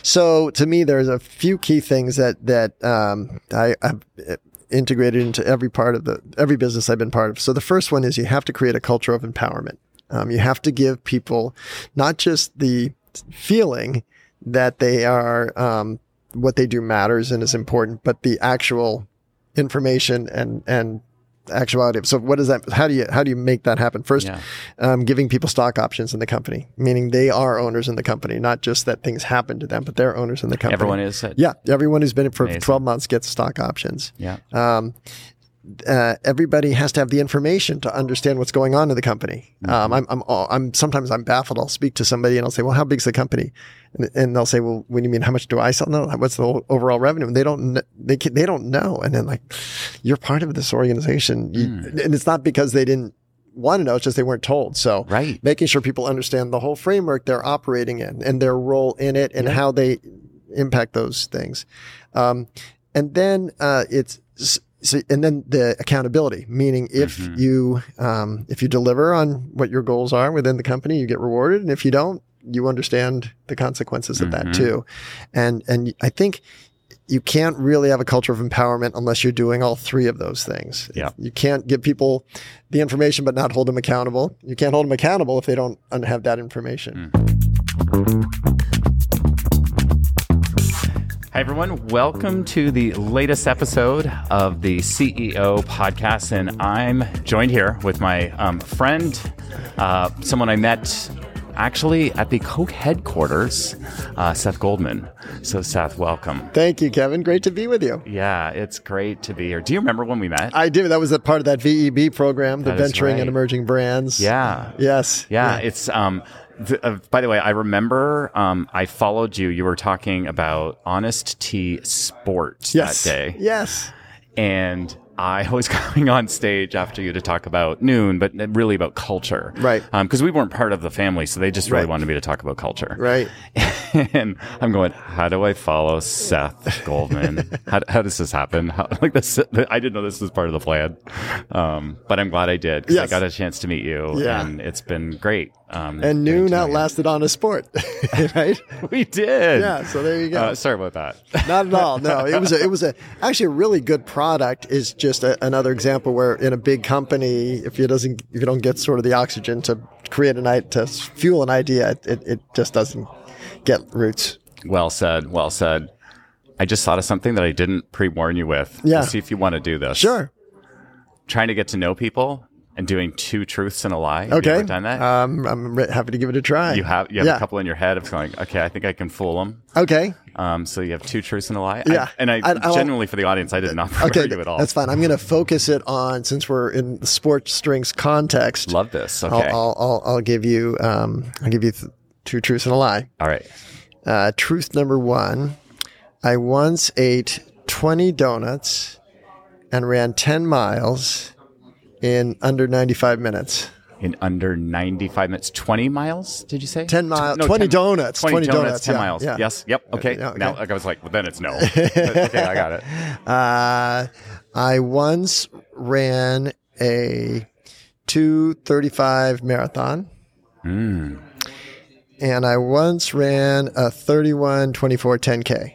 So to me, there's a few key things that I've integrated into every business I've been part of. So the first one is you have to create a culture of empowerment. You have to give people not just the feeling that they are, what they do matters and is important, but the actual information and actuality. So what is that? How do you make that happen? First, giving people stock options in the company, meaning they are owners in the company, not just that things happen to them, but they're owners in the company. Everyone is. Yeah. Everyone who's been in for 12 months gets stock options. Yeah. Everybody has to have the information to understand what's going on in the company. Sometimes I'm baffled. I'll speak to somebody and I'll say, well, how big's the company? And they'll say, well, what do you mean? How much do I sell? No, what's the overall revenue? And they don't know. And then like, you're part of this organization. And it's not because they didn't want to know, it's just they weren't told. So making sure people understand the whole framework they're operating in and their role in it and how they impact those things. And then and then the accountability, meaning if you deliver on what your goals are within the company, you get rewarded. And if you don't, you understand the consequences of that too. And I think you can't really have a culture of empowerment unless you're doing all three of those things. Yeah. You can't give people the information, but not hold them accountable. You can't hold them accountable if they don't have that information. Hi, everyone. Welcome to the latest episode of the CEO podcast. And I'm joined here with my friend, someone I met actually at the Coke headquarters, Seth Goldman. So, Seth, welcome. Thank you, Kevin. Great to be with you. Yeah, it's great to be here. Do you remember when we met? I do. That was a part of that VEB program, the Venturing and Emerging Brands. Yeah. Yes. Yeah. It's... by the way, I remember I followed you. You were talking about Honest Tea Sports that day. Yes. And I was coming on stage after you to talk about Noon, but really about culture. Right. Because we weren't part of the family, so they just really wanted me to talk about culture. Right. And I'm going, how do I follow Seth Goldman? How does this happen? I didn't know this was part of the plan. But I'm glad I did because I got a chance to meet you. Yeah. And it's been great. And Noon outlasted Honest Sport, right? We did. Yeah, so there you go. Sorry about that. Not at all. No, it was actually a really good product. Is just another example where in a big company, if you don't get sort of the oxygen to create to fuel an idea, it just doesn't get roots. Well said. Well said. I just thought of something that I didn't pre-warn you with. Yeah. Let's see if you want to do this. Sure. Trying to get to know people and doing 2 truths and a lie. Okay. Have you ever done that? I'm happy to give it a try. You have a couple in your head of going, okay, I think I can fool them. Okay. So you have 2 truths and a lie. Yeah. I genuinely, for the audience, I did not prepare you at all. That's fine. I'm going to focus it on, since we're in the sports drinks context. Love this. Okay. I'll give you 2 truths and a lie. All right. Truth number 1, I once ate 20 donuts and ran 10 miles in under 95 minutes. In under 95 minutes. 20 miles, did you say? 10 miles. 20 donuts. 20 donuts, 10 yeah, miles. Yeah. Yes. Yep. Okay. Yeah, okay. Now, I was like, well, then it's no. Okay, I got it. I once ran a 2:35 marathon. And I once ran a 31:24 10K.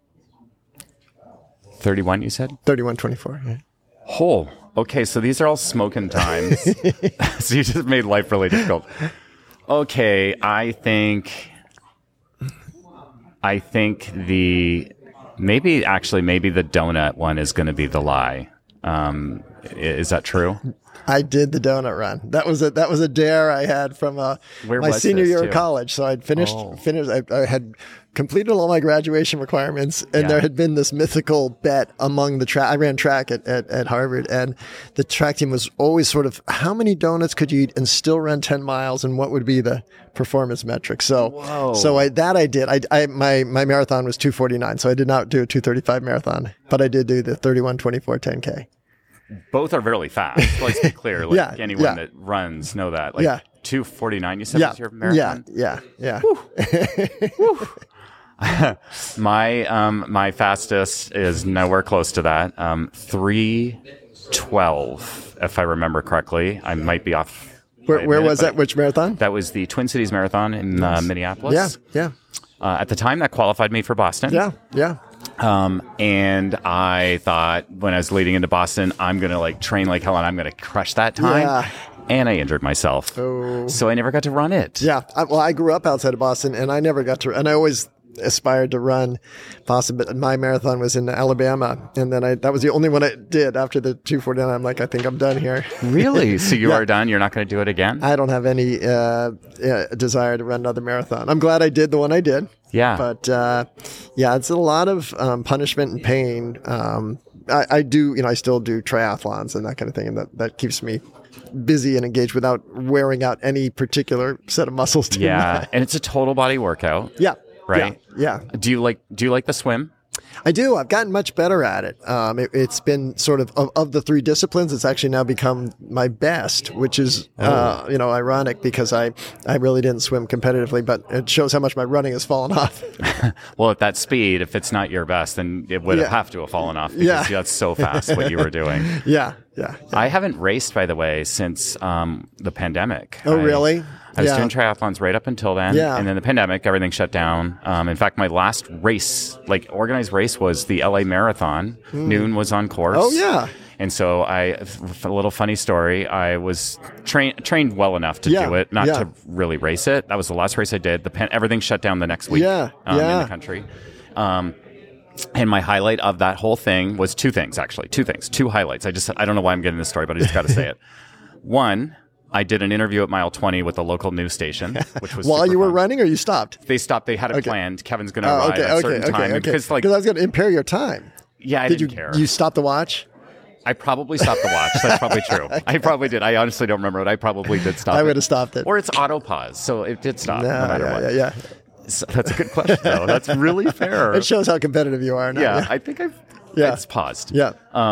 31, you said? 31:24. Yeah. Oh, okay. So these are all smoking times. So you just made life really difficult. Okay. I think maybe the donut one is going to be the lie. Is that true? I did the donut run. That was a dare I had from my senior year of college. So I'd finished. I had completed all my graduation requirements, and there had been this mythical bet among the track. I ran track at Harvard, and the track team was always sort of, how many donuts could you eat and still run 10 miles, and what would be the performance metric? So, I did. My marathon was 2:49, so I did not do a 2:35 marathon, but I did do the 31:24 10K. Both are really fast. Let's be clear. Anyone that runs know that. 2:49, you said was your marathon? Yeah. My fastest is nowhere close to that. 3:12, if I remember correctly. I might be off. Where was that? Which marathon? That was the Twin Cities Marathon in Minneapolis. Yeah. At the time, that qualified me for Boston. Yeah. Yeah. And I thought when I was leading into Boston, I'm going to like train like hell and I'm going to crush that time. Yeah. And I injured myself. Oh. So I never got to run it. Yeah. I grew up outside of Boston and I never got to, and I always aspired to run Boston, but my marathon was in Alabama. And then that was the only one I did after the 249. I'm like, I think I'm done here. Really? So you are done? You're not going to do it again? I don't have any desire to run another marathon. I'm glad I did the one I did. Yeah. But it's a lot of punishment and pain. I do, I still do triathlons and that kind of thing. And that keeps me busy and engaged without wearing out any particular set of muscles. Yeah. And it's a total body workout. Yeah. Right? Yeah. Do you like the swim? I do. I've gotten much better at it. It's been sort of the three disciplines, it's actually now become my best, which is, ironic because I really didn't swim competitively, but it shows how much my running has fallen off. Well, at that speed, if it's not your best, then it would have to have fallen off because that's so fast what you were doing. Yeah. I haven't raced, by the way, since the pandemic. Oh, really? I was doing triathlons right up until then. Yeah. And then the pandemic, everything shut down. In fact, my last race, like organized race, was the LA Marathon. Noon was on course. Oh, yeah. And so a little funny story, I was trained well enough to do it, not to really race it. That was the last race I did. Everything shut down the next week in the country. And my highlight of that whole thing was two things. Two highlights. I don't know why I'm getting this story, but I just got to say it. One, I did an interview at mile 20 with a local news station, which was while you were fun. running, or you stopped? They stopped. They had it planned. Kevin's going to arrive at a certain time. Because I was going to impair your time. Yeah, I didn't care. You stopped the watch? I probably stopped the watch. That's probably true. I probably did. I honestly don't remember it. I probably did stop it. I would have stopped it. Or it's auto pause, so it did stop no matter what. Yeah. So that's a good question, though. That's really fair. It shows how competitive you are now. Yeah, I think it's paused. Yeah.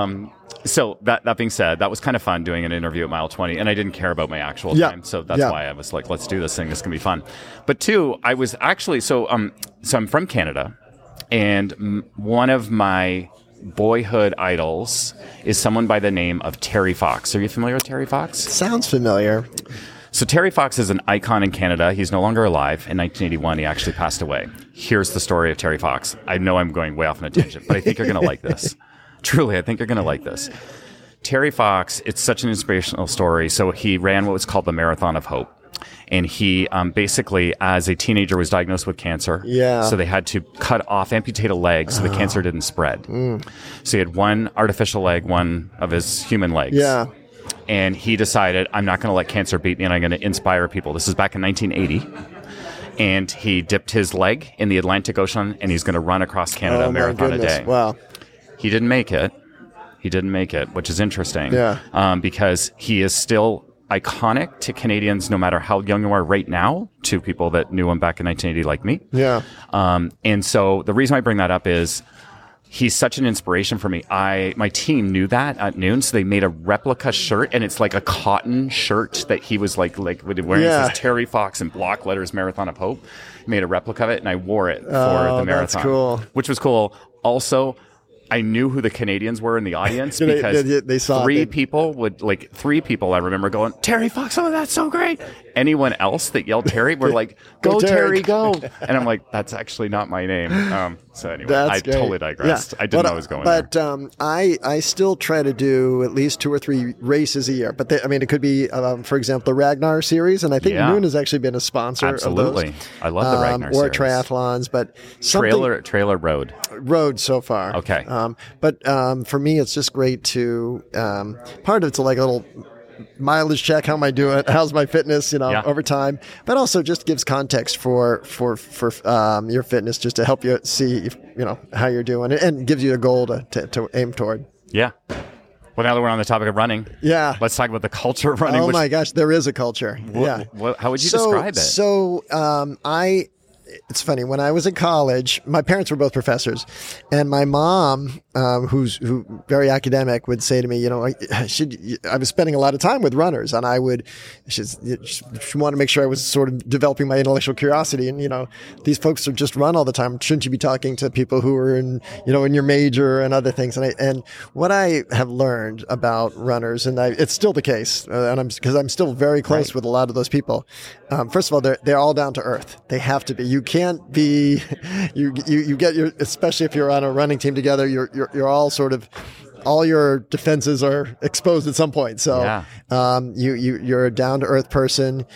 So that being said, that was kind of fun doing an interview at mile 20, and I didn't care about my actual time. So that's why I was like, let's do this thing. This can be fun. But two, I was actually, so I'm from Canada, and one of my boyhood idols is someone by the name of Terry Fox. Are you familiar with Terry Fox? Sounds familiar. So Terry Fox is an icon in Canada. He's no longer alive. In 1981, he actually passed away. Here's the story of Terry Fox. I know I'm going way off on a tangent, but I think you're going to like this. Truly, I think you're going to like this. Terry Fox, it's such an inspirational story. So he ran what was called the Marathon of Hope. And he basically, as a teenager, was diagnosed with cancer. Yeah. So they had to amputate a leg so the cancer didn't spread. So he had one artificial leg, one of his human legs. Yeah. And he decided, I'm not going to let cancer beat me, and I'm going to inspire people. This is back in 1980. And he dipped his leg in the Atlantic Ocean, and he's going to run across Canada a marathon a day. Wow. He didn't make it. Which is interesting. Yeah. Because he is still iconic to Canadians, no matter how young you are right now, to people that knew him back in 1980 like me. Yeah. And so the reason I bring that up is he's such an inspiration for me. My team knew that at Noon, so they made a replica shirt, and it's like a cotton shirt that he was like wearing. It says Terry Fox in block letters, Marathon of Hope. Made a replica of it, and I wore it for the marathon. That's cool. Which was cool. Also, I knew who the Canadians were in the audience because they saw three people I remember going, Terry Fox, oh, that's so great. Anyone else that yelled Terry were like, go Terry, go. And I'm like, that's actually not my name. So anyway, I totally digressed. Yeah. I didn't know I was going there. But I still try to do at least 2 or 3 races a year. But it could be, for example, the Ragnar series. And I think Noon has actually been a sponsor of those. I love the Ragnar series. Or triathlons. But Trailer road. Road so far. Okay. But for me, it's just great to, part of it's like a little mileage check. How am I doing? How's my fitness, over time? But also just gives context for your fitness, just to help you see, if, how you're doing, and gives you a goal to aim toward. Yeah. Well, now that we're on the topic of running, let's talk about the culture of running. Oh my gosh, there is a culture. How would you describe it? So it's funny. When I was in college, my parents were both professors, and my mom, who's very academic, would say to me, I was spending a lot of time with runners, and she wanted to make sure I was sort of developing my intellectual curiosity. And these folks are just run all the time. Shouldn't you be talking to people who are in your major and other things? And what I have learned about runners, and it's still the case, because I'm still very close with a lot of those people. First of all, they're all down to earth. They have to be. can't be, you get your, especially if you're on a running team together, you're all sort of, all your defenses are exposed at some point. So, you're a down to earth person.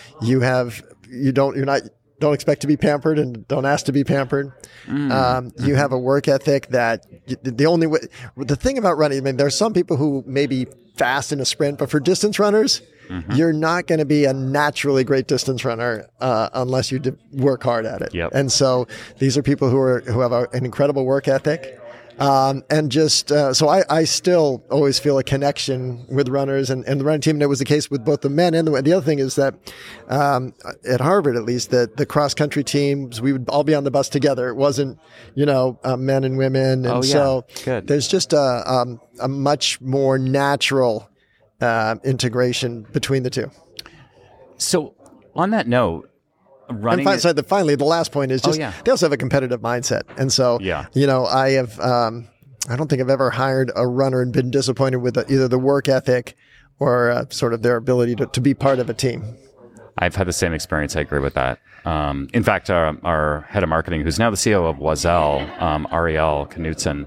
Don't expect to be pampered and don't ask to be pampered. You have a work ethic that the thing about running, I mean, there's some people who may be fast in a sprint, but for distance runners, you're not going to be a naturally great distance runner unless you work hard at it. Yep. And so these are people who have an incredible work ethic. And just, so I still always feel a connection with runners and the running team. And it was the case with both the men and the other thing is that, at Harvard, at least, the cross country teams, we would all be on the bus together. It wasn't, men and women. And so there's just a much more natural, integration between the two. So on that note, running. And finally, the last point is just they also have a competitive mindset. And so, I have, I don't think I've ever hired a runner and been disappointed with either the work ethic or sort of their ability to be part of a team. I've had the same experience. I agree with that. In fact, our head of marketing, who's now the CEO of Oiselle, Ariel Knudsen,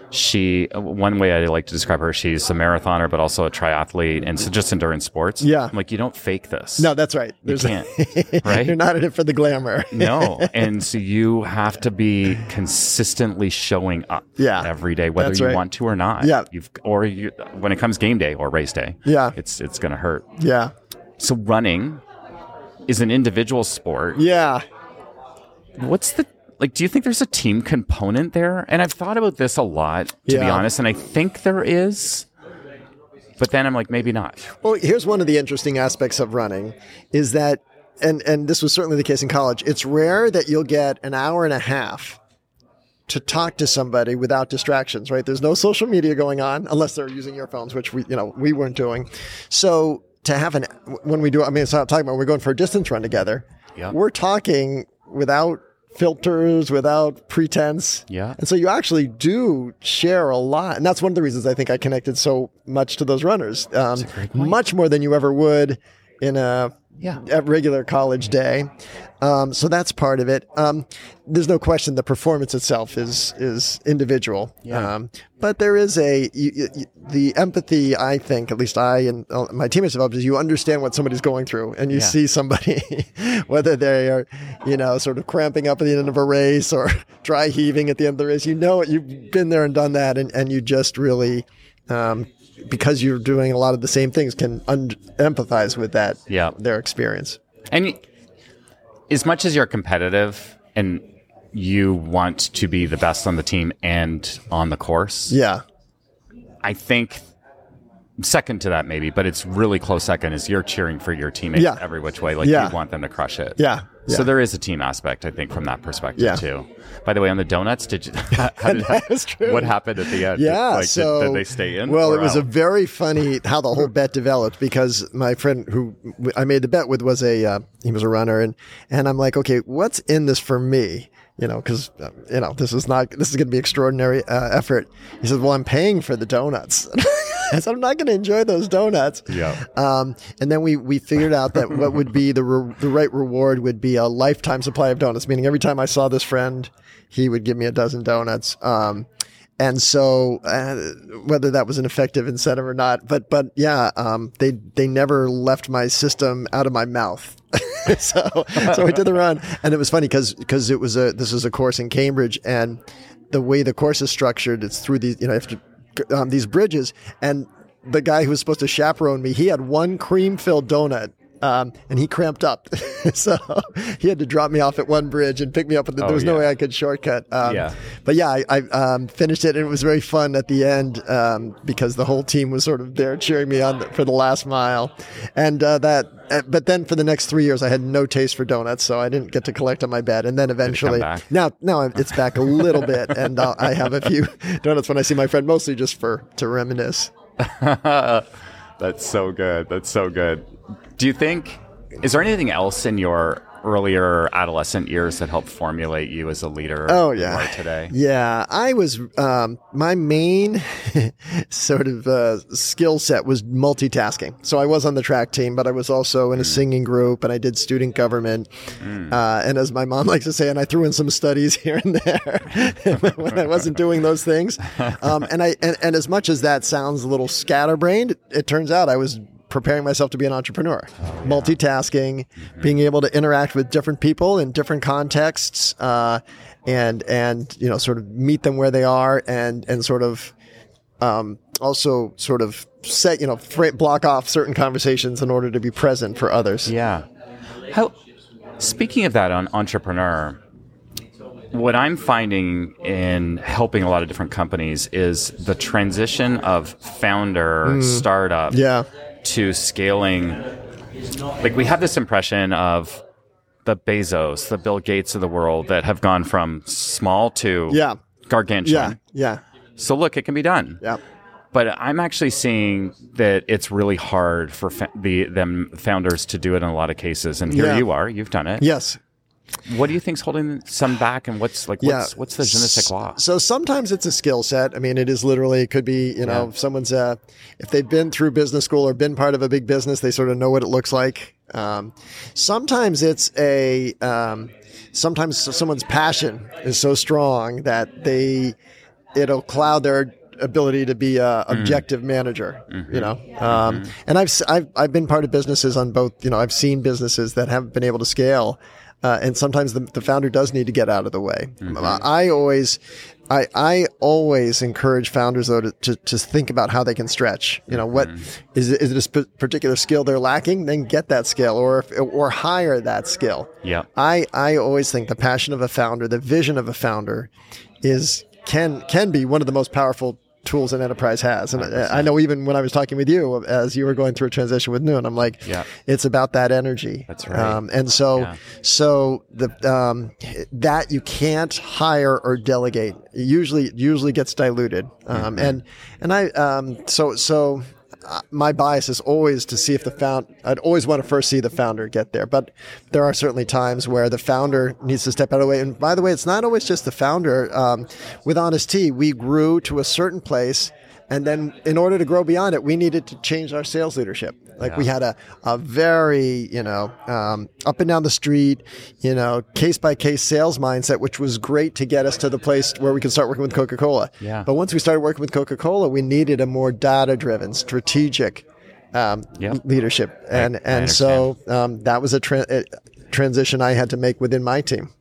one way I like to describe her, she's a marathoner, but also a triathlete, and so just endurance sports. Yeah. I'm like, you don't fake this. No, that's right. You can't, right? You're not in it for the glamour. No. And so you have to be consistently showing up every day, whether you want to or not. Yeah. When it comes game day or race day, it's going to hurt. Yeah. So running is an individual sport. Yeah. Do you think there's a team component there? And I've thought about this a lot, to be honest, and I think there is, but then I'm like, maybe not. Well, here's one of the interesting aspects of running is that, and this was certainly the case in college, it's rare that you'll get an hour and a half to talk to somebody without distractions, right? There's no social media going on unless they're using your phones, which we weren't doing. So to have when we do, it's not talking about, we're going for a distance run together. We're talking without filters, without pretense. Yeah. And so you actually do share a lot. And that's one of the reasons I think I connected so much to those runners. That's a great point. Much more than you ever would in a regular college day. So that's part of it. There's no question the performance itself is individual. Yeah. But there is the empathy, I think, at least I and my teammates developed, is you understand what somebody's going through and you see somebody, whether they are, sort of cramping up at the end of a race or dry heaving at the end of the race, you've been there and done that. And you just really, because you're doing a lot of the same things, can empathize with that, their experience. And as much as you're competitive and you want to be the best on the team and on the course, I think second to that maybe, but it's really close second, is you're cheering for your teammates every which way. You want them to crush it. Yeah. So there is a team aspect, I think, from that perspective too. By the way, on the donuts, that was true. What happened at the end? Yeah. Did they stay in? Well, it was a very funny how the whole bet developed, because my friend who I made the bet with was he was a runner, and I'm like, okay, what's in this for me? Because this is going to be extraordinary effort. He says, well, I'm paying for the donuts. I said, I'm not going to enjoy those donuts. Yeah. And then we figured out that what would be the right reward would be a lifetime supply of donuts, meaning every time I saw this friend, he would give me a dozen donuts. And so, whether that was an effective incentive or not, but they never left my system out of my mouth. so we did the run, and it was funny because this was a course in Cambridge, and the way the course is structured, it's through these, you have to, these bridges, and the guy who was supposed to chaperone me, he had one cream-filled donut. And he cramped up. So he had to drop me off at one bridge and pick me up. There was no way I could shortcut. But I finished it, and it was very fun at the end because the whole team was sort of there cheering me on for the last mile. And but then for the next 3 years, I had no taste for donuts, so I didn't get to collect on my bet. And then eventually, now it's back a little bit, and I have a few donuts when I see my friend, mostly just to reminisce. That's so good. That's so good. Do you think, is there anything else in your earlier adolescent years that helped formulate you as a leader you are today? Yeah. I was, my main sort of skill set was multitasking. So I was on the track team, but I was also in a singing group, and I did student government. And as my mom likes to say, and I threw in some studies here and there when I wasn't doing those things. And as much as that sounds a little scatterbrained, it turns out I was preparing myself to be an entrepreneur, multitasking, being able to interact with different people in different contexts, and sort of meet them where they are, and sort of also sort of set block off certain conversations in order to be present for others. Yeah. Speaking of that, on entrepreneur, what I'm finding in helping a lot of different companies is the transition of founder startup. To scaling. Like, we have this impression of the Bezos, the Bill Gates of the world that have gone from small to gargantuan. So look, it can be done. But I'm actually seeing that it's really hard for them founders to do it in a lot of cases. And here you are, you've done it. Yes. What do you think's holding some back, and what's the je ne sais quoi? So sometimes it's a skill set. I mean, it is literally, it could be, if someone's, if they've been through business school or been part of a big business, they sort of know what it looks like. Sometimes it's sometimes someone's passion is so strong that it'll cloud their ability to be a objective manager, and I've been part of businesses on both, I've seen businesses that haven't been able to scale. And sometimes the founder does need to get out of the way. I always encourage founders, though, to think about how they can stretch. What is it a particular skill they're lacking? Then get that skill, or hire that skill. Yeah. I always think the passion of a founder, the vision of a founder, can be one of the most powerful tools an enterprise has. And I know even when I was talking with you, as you were going through a transition with Noon, I'm like, it's about that energy. That's right. And so that you can't hire or delegate. It usually gets diluted. My bias is always to see if I'd always want to first see the founder get there. But there are certainly times where the founder needs to step out of the way. And by the way, it's not always just the founder. With Honest Tea, we grew to a certain place. And then in order to grow beyond it, we needed to change our sales leadership. We had a very, up and down the street, case by case sales mindset, which was great to get us to the place where we could start working with Coca-Cola. Yeah. But once we started working with Coca-Cola, we needed a more data driven, strategic, leadership. And so, that was a transition I had to make within my team.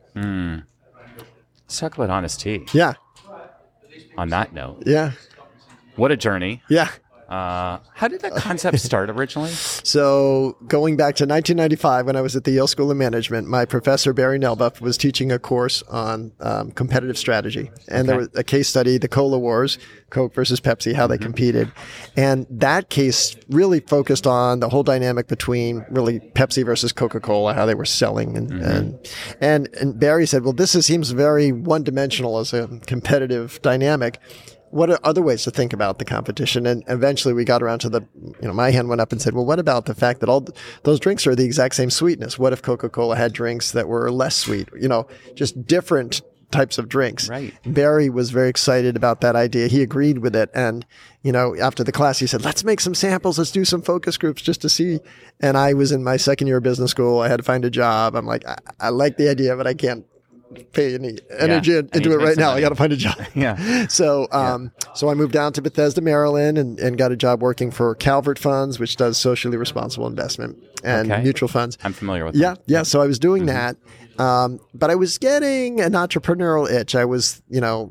Let's talk about Honest Tea. Yeah. On that note. Yeah. What a journey. Yeah. How did that concept start originally? So going back to 1995, when I was at the Yale School of Management, my professor, Barry Nelbuff, was teaching a course on competitive strategy. And there was a case study, the Cola Wars, Coke versus Pepsi, how they competed. And that case really focused on the whole dynamic between really Pepsi versus Coca-Cola, how they were selling. And Barry said, well, this seems very one-dimensional as a competitive dynamic. What are other ways to think about the competition? And eventually we got around to my hand went up and said, well, what about the fact that all those drinks are the exact same sweetness? What if Coca-Cola had drinks that were less sweet? Just different types of drinks. Right. Barry was very excited about that idea. He agreed with it. And, after the class, he said, let's make some samples. Let's do some focus groups just to see. And I was in my second year of business school. I had to find a job. I'm like, I like the idea, but I can't pay any energy into it right now. I got to find a job. So I moved down to Bethesda, Maryland, and got a job working for Calvert Funds, which does socially responsible investment and mutual funds. I'm familiar with that. Yeah. So I was doing that. But I was getting an entrepreneurial itch. I was,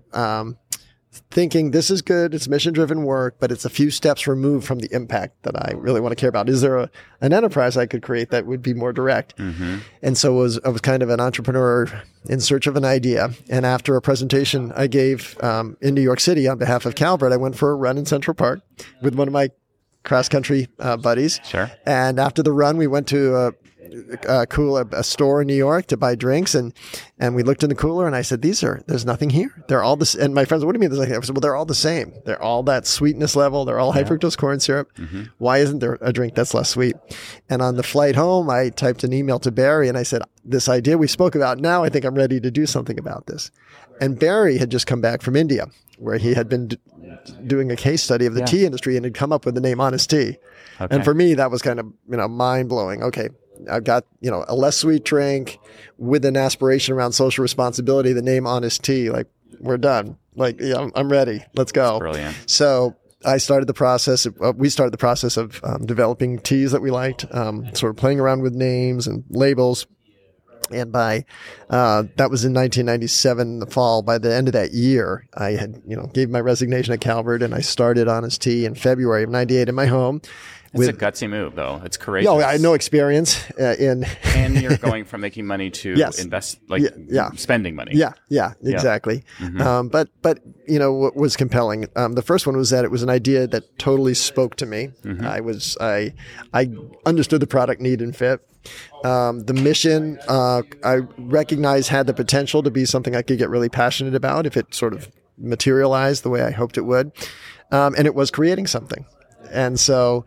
thinking this is good. It's mission-driven work, but it's a few steps removed from the impact that I really want to care about. Is there an enterprise I could create that would be more direct? And so I was kind of an entrepreneur in search of an idea. And after a presentation I gave in New York City on behalf of Calvert, I went for a run in Central Park with one of my cross-country buddies. Sure. And after the run, we went to cooler, a store in New York to buy drinks, and we looked in the cooler, and I said, there's nothing here. They're all this. And my friends, what do you mean there's nothing? I said, well, they're all the same. They're all that sweetness level. They're all high fructose corn syrup. Mm-hmm. Why isn't there a drink that's less sweet? And on the flight home, I typed an email to Barry, and I said, this idea we spoke about, now I think I'm ready to do something about this. And Barry had just come back from India, where he had been doing a case study of the tea industry and had come up with the name Honest Tea. Okay. And for me, that was kind of, mind blowing. Okay. I've got, a less sweet drink with an aspiration around social responsibility, the name Honest Tea, like we're done. Like, I'm ready. Let's go. That's brilliant. So we started the process of developing teas that we liked, sort of playing around with names and labels. And by, that was in 1997, in the fall. By the end of that year, I had, gave my resignation at Calvert, and I started Honest Tea in February of 98 in my home. It's a gutsy move, though. It's courageous. I had no experience in. And you're going from making money to invest, spending money. Yeah, exactly. Mm-hmm. But what was compelling? The first one was that it was an idea that totally spoke to me. Mm-hmm. I understood the product need and fit. The mission, I recognized had the potential to be something I could get really passionate about if it sort of materialized the way I hoped it would. And it was creating something. And so,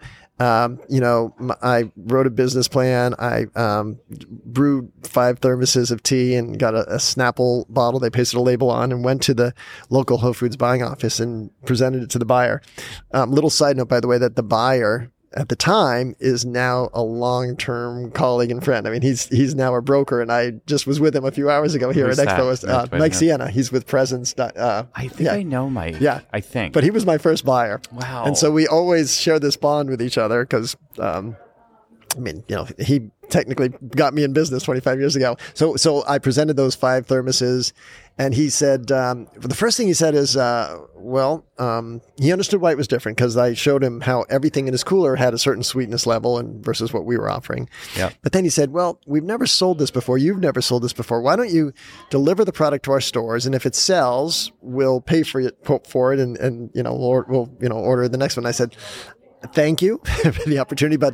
I wrote a business plan. I brewed 5 thermoses of tea and got a Snapple bottle. They pasted a label on and went to the local Whole Foods buying office and presented it to the buyer. Little side note, by the way, that the buyer at the time is now a long-term colleague and friend. I mean, he's now a broker, and I just was with him a few hours ago here at Expo. Mike Sienna. He's with Presence. I think I know Mike. Yeah, I think. But he was my first buyer. Wow. And so we always share this bond with each other because, he technically got me in business 25 years ago. So I presented those 5 thermoses, and he said, the first thing he said is, he understood why it was different because I showed him how everything in his cooler had a certain sweetness level and versus what we were offering. Yep. But then he said, well, we've never sold this before. You've never sold this before. Why don't you deliver the product to our stores? And if it sells, we'll pay for it and we'll order the next one. I said, thank you for the opportunity, but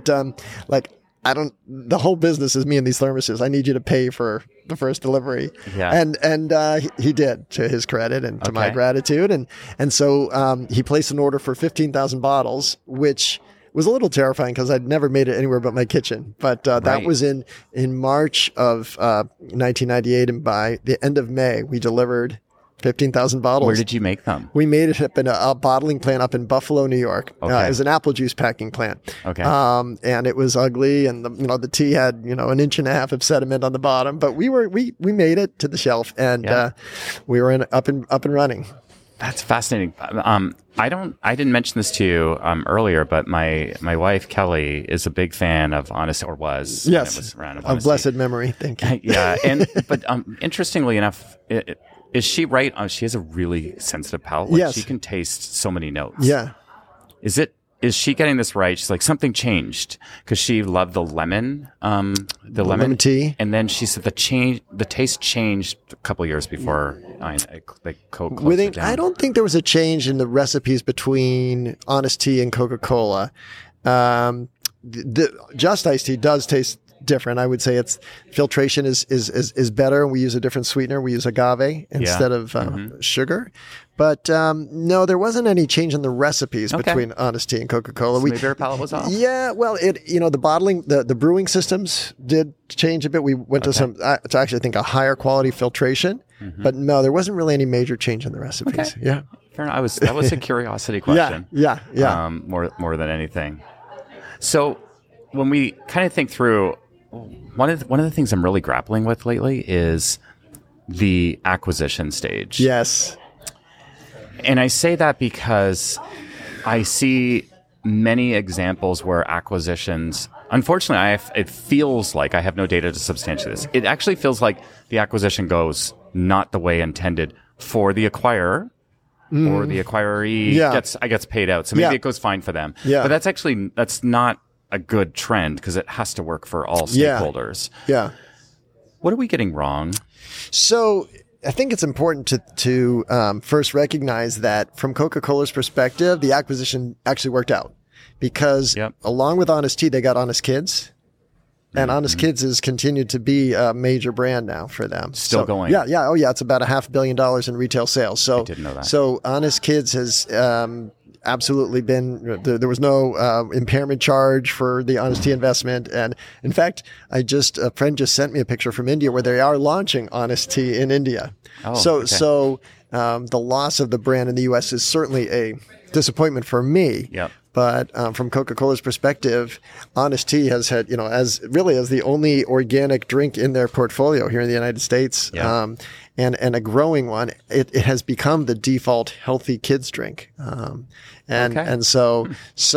the whole business is me and these thermoses. I need you to pay for the first delivery. Yeah. And he did, to his credit and to my gratitude. And so he placed an order for 15,000 bottles, which was a little terrifying because I'd never made it anywhere but my kitchen. But that was in March of 1998. And by the end of May, we delivered 15,000 bottles. Where did you make them? We made it up in a bottling plant up in Buffalo, New York. Okay. It was an apple juice packing plant. Okay. And it was ugly, and the tea had an inch and a half of sediment on the bottom. But we made it to the shelf, and we were up and running. That's fascinating. I didn't mention this to you earlier, but my wife Kelly is a big fan of Honest, or was. Yes. It was around of blessed memory. Thank you. Yeah, but interestingly enough. Is she right? She has a really sensitive palate. Yes. She can taste so many notes. Yeah. Is she getting this right? She's like, something changed because she loved the lemon, the lemon tea. And then she said the taste changed a couple of years before Coke closed it down. I don't think there was a change in the recipes between Honest Tea and Coca-Cola. The Just Iced Tea does taste different. I would say its filtration is better. We use a different sweetener. We use agave instead of sugar. But no, there wasn't any change in the recipes between Honest Tea and Coca-Cola. So maybe our palate was off. Yeah, well, the bottling, the brewing systems did change a bit. We went to actually, I think, a higher quality filtration. Mm-hmm. But no, there wasn't really any major change in the recipes. Okay. Yeah, fair enough. That was a curiosity question. Yeah. More than anything. So when we kind of think through. One of the things I'm really grappling with lately is the acquisition stage. Yes. And I say that because I see many examples where acquisitions, unfortunately, it feels like, I have no data to substantiate this, it actually feels like the acquisition goes not the way intended for the acquirer, or the acquiree gets paid out. So maybe it goes fine for them. Yeah. But that's not a good trend because it has to work for all stakeholders. Yeah. What are we getting wrong? So I think it's important to first recognize that from Coca-Cola's perspective, the acquisition actually worked out because along with Honest Tea, they got Honest Kids. And Honest Kids has continued to be a major brand now for them. Still going. Yeah. Oh, yeah. It's about $500 million in retail sales. So, I didn't know that. So Honest Kids has absolutely been, there was no impairment charge for the Honest Tea investment. And in fact, a friend just sent me a picture from India where they are launching Honest Tea in India. Oh, So the loss of the brand in the U.S. is certainly a disappointment for me. Yep. But from Coca-Cola's perspective, Honest Tea has had, as the only organic drink in their portfolio here in the United States, and a growing one, it has become the default healthy kids drink. And so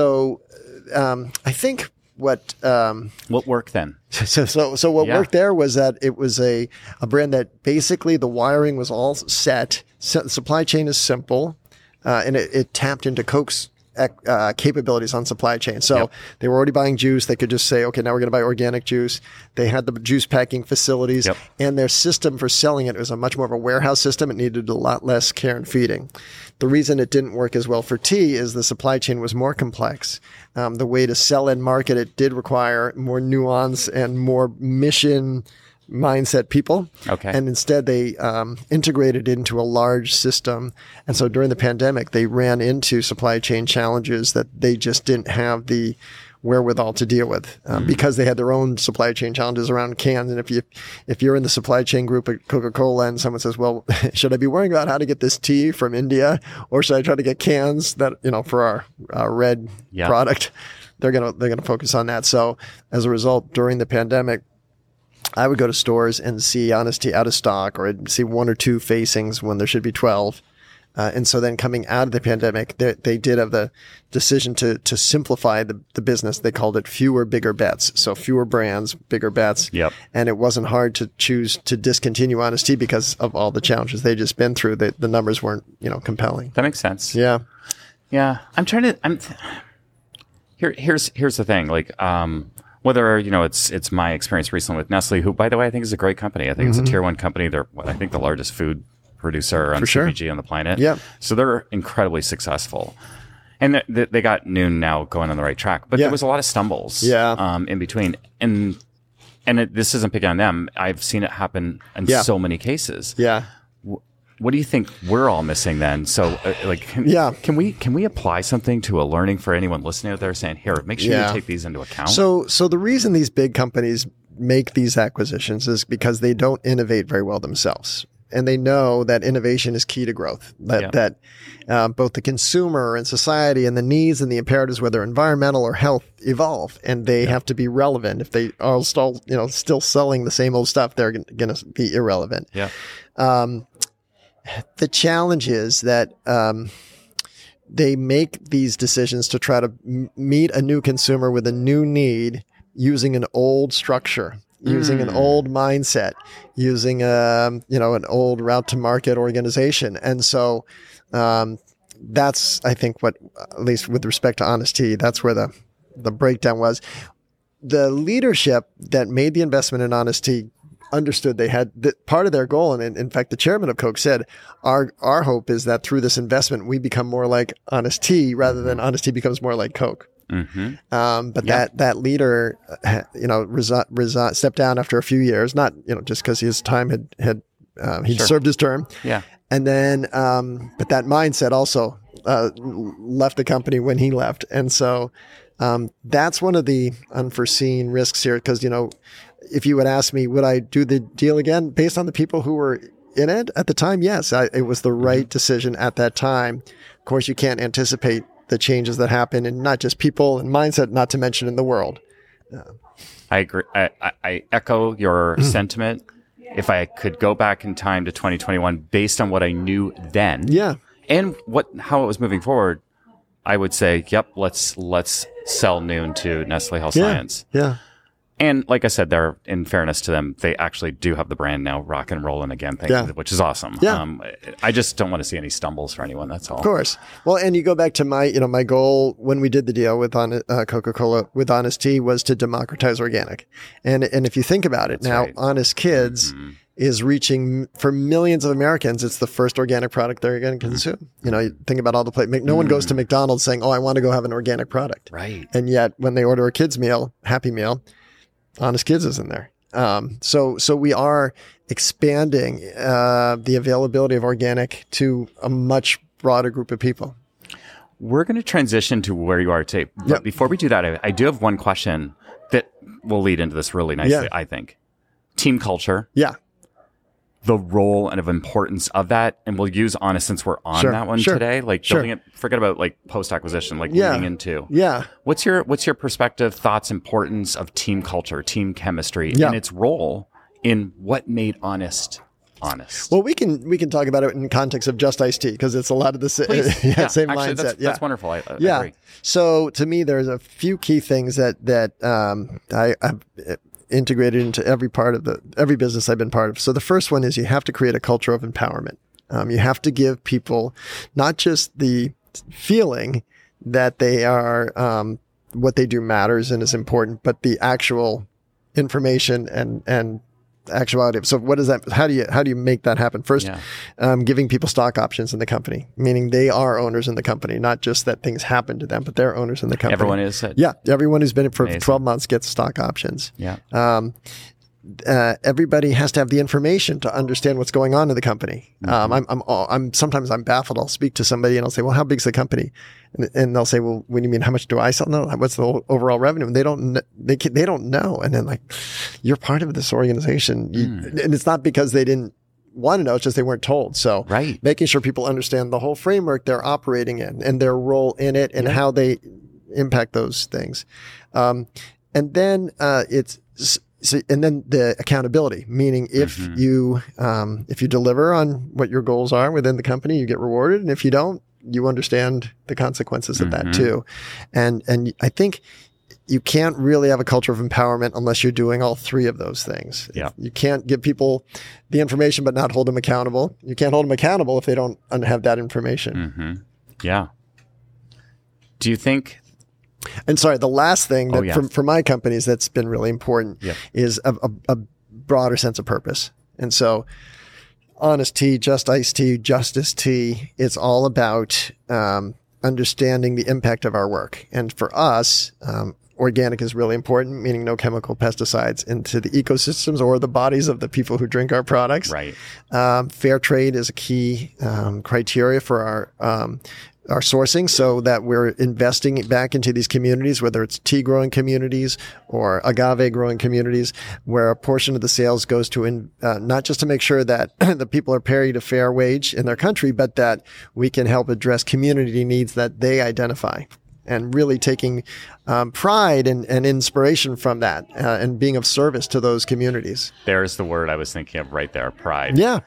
I think what worked then? So what worked there was that it was a brand that basically the wiring was all set. The supply chain is simple, and it tapped into Coke's capabilities on supply chain. So they were already buying juice. They could just say, okay, now we're going to buy organic juice. They had the juice packing facilities, and their system for selling it was much more of a warehouse system. It needed a lot less care and feeding. The reason it didn't work as well for tea is the supply chain was more complex. The way to sell and market it did require more nuance and more mission mindset people. Okay. And instead they integrated into a large system. And so during the pandemic, they ran into supply chain challenges that they just didn't have the wherewithal to deal with because they had their own supply chain challenges around cans. And if you're in the supply chain group at Coca-Cola and someone says, well, should I be worrying about how to get this tea from India, or should I try to get cans that, for our red product? They're going to focus on that. So as a result, during the pandemic, I would go to stores and see Honest Tea out of stock, or I'd see 1 or 2 facings when there should be 12. And so then coming out of the pandemic, they did have the decision to simplify the business. They called it fewer, bigger bets. So fewer brands, bigger bets. Yep. And it wasn't hard to choose to discontinue Honest Tea because of all the challenges they just been through. The numbers weren't, compelling. That makes sense. Yeah. Yeah. Here's the thing. Like, whether, it's my experience recently with Nestle, who, by the way, I think is a great company. I think it's a tier 1 company. They're, I think, the largest food producer on CPG on the planet. Yeah. So they're incredibly successful. And they got Noon now going on the right track. But there was a lot of stumbles in between. And this isn't picking on them. I've seen it happen in so many cases. Yeah. What do you think we're all missing then? So, can we apply something to a learning for anyone listening out there saying, here, make sure you take these into account? So the reason these big companies make these acquisitions is because they don't innovate very well themselves. And they know that innovation is key to growth, that both the consumer and society and the needs and the imperatives, whether environmental or health, evolve, and they have to be relevant. If they are still selling the same old stuff, they're going to be irrelevant. Yeah. The challenge is that they make these decisions to try to meet a new consumer with a new need using an old structure, using an old mindset, using an old route to market organization. And so that's, I think, what, at least with respect to Honest Tea, that's where the breakdown was. The leadership that made the investment in Honest Tea understood they had part of their goal. And in fact, the chairman of Coke said, our hope is that through this investment, we become more like Honest Tea rather than Honest Tea becomes more like Coke. Mm-hmm. But that leader, stepped down after a few years, not, just because his time had served his term. Yeah. And then, but that mindset also, left the company when he left. And so, that's one of the unforeseen risks here. Cause, if you would ask me, would I do the deal again based on the people who were in it at the time? Yes, it was the right decision at that time. Of course, you can't anticipate the changes that happen, and not just people and mindset, not to mention in the world. I agree. I echo your sentiment. If I could go back in time to 2021 based on what I knew then, and how it was moving forward, I would say, yep, let's sell Noon to Nestle Health Science. Yeah. And like I said, in fairness to them, they actually do have the brand now rock and rolling again, which is awesome. Yeah. I just don't want to see any stumbles for anyone. That's all. Of course. Well, and you go back to my goal when we did the deal with Coca-Cola with Honest Tea was to democratize organic. And if you think about it, now Honest Kids is reaching for millions of Americans. It's the first organic product they're going to consume. You think about all the no one goes to McDonald's saying, "Oh, I want to go have an organic product." Right. And yet when they order a kids meal, Happy Meal, Honest Kids is in there. So we are expanding the availability of organic to a much broader group of people. We're going to transition to where you are today. But before we do that, I do have one question that will lead into this really nicely, I think. Team culture. Yeah. The role and of importance of that. And we'll use Honest since we're on that one today. Like building it, forget about like post-acquisition, like leading into. Yeah. What's your perspective, thoughts, importance of team culture, team chemistry, and its role in what made Honest? Well, we can talk about it in context of just iced tea because it's a lot of the same Actually, mindset. That's wonderful. I agree. So to me, there's a few key things that I've integrated into every business I've been part of. So the first one is you have to create a culture of empowerment. You have to give people not just the feeling that they are what they do matters and is important, but the actual information and actuality. So what is that? How do you make that happen? First, giving people stock options in the company, meaning they are owners in the company, not just that things happen to them, but they're owners in the company. Everyone is. Everyone who's been in for 12 months gets stock options. Yeah. Everybody has to have the information to understand what's going on in the company. Sometimes I'm baffled. I'll speak to somebody and I'll say, well, how big's the company? And they'll say, well, what do you mean? How much do I sell? No, what's the overall revenue? And they don't know. And then like, you're part of this organization. And it's not because they didn't want to know. It's just they weren't told. So making sure people understand the whole framework they're operating in and their role in it and how they impact those things. And then and then the accountability, meaning if you deliver on what your goals are within the company, you get rewarded. And if you don't, you understand the consequences of that too. And I think you can't really have a culture of empowerment unless you're doing all three of those things. Yeah. You can't give people the information, but not hold them accountable. You can't hold them accountable if they don't have that information. Yeah. Do you think... And sorry, the last thing that for my companies that's been really important is a broader sense of purpose. And so Honest Tea, Just Iced Tea, Justice Tea, it's all about understanding the impact of our work. And for us, organic is really important, meaning no chemical pesticides into the ecosystems or the bodies of the people who drink our products. Right. Fair trade is a key criteria for our sourcing, so that we're investing back into these communities, whether it's tea growing communities or agave growing communities, where a portion of the sales goes to not just to make sure that the people are paid a fair wage in their country, but that we can help address community needs that they identify. And really taking pride and inspiration from that and being of service to those communities. There's the word I was thinking of right there, pride. Yeah.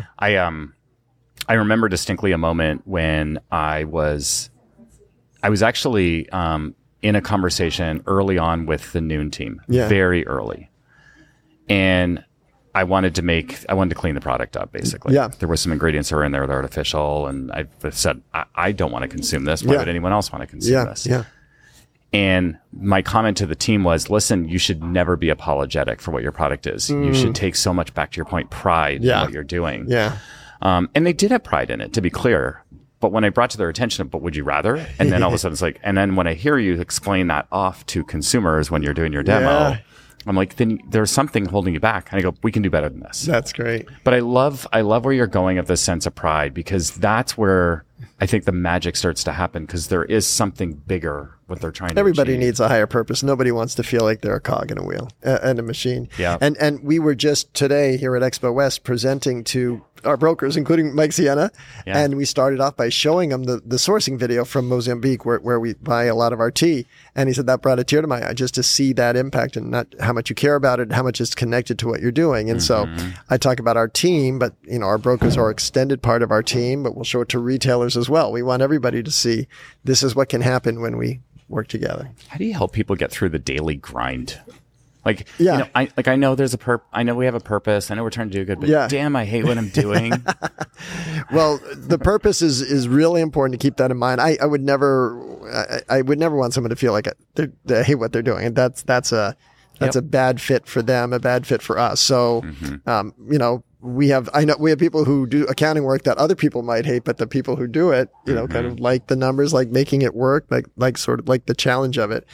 I remember distinctly a moment when I was actually in a conversation early on with the Noon team, very early. And I wanted to clean the product up, basically. Yeah. There were some ingredients that were in there that are artificial. And I said, I don't want to consume this. Why would anyone else want to consume this? Yeah. And my comment to the team was, listen, you should never be apologetic for what your product is. You should take so much, back to your point, pride in what you're doing. Yeah. And they did have pride in it, to be clear. But when I brought to their attention, but would you rather? And then all of a sudden it's like, and then when I hear you explain that off to consumers when you're doing your demo, I'm like, then there's something holding you back. And I go, we can do better than this. That's great. But I love where you're going of this sense of pride, because that's where I think the magic starts to happen, because there is something bigger what they're trying to Everybody achieve. needs a higher purpose. Nobody wants to feel like they're a cog in a wheel and a machine. Yeah. And we were just today here at Expo West presenting to our brokers, including Mike Sienna. Yeah. And we started off by showing him the sourcing video from Mozambique where we buy a lot of our tea. And he said that brought a tear to my eye just to see that impact and not how much you care about it, how much it's connected to what you're doing. And so I talk about our team, but our brokers are an extended part of our team, but we'll show it to retailers as well. We want everybody to see this is what can happen when we work together. How do you help people get through the daily grind? I know there's I know we have a purpose. I know we're trying to do good, but damn, I hate what I'm doing. Well, the purpose is really important to keep that in mind. I would never want someone to feel like they hate what they're doing, and that's a bad fit for them, a bad fit for us. So, we have people who do accounting work that other people might hate, but the people who do it, kind of like the numbers, like making it work, like sort of like the challenge of it.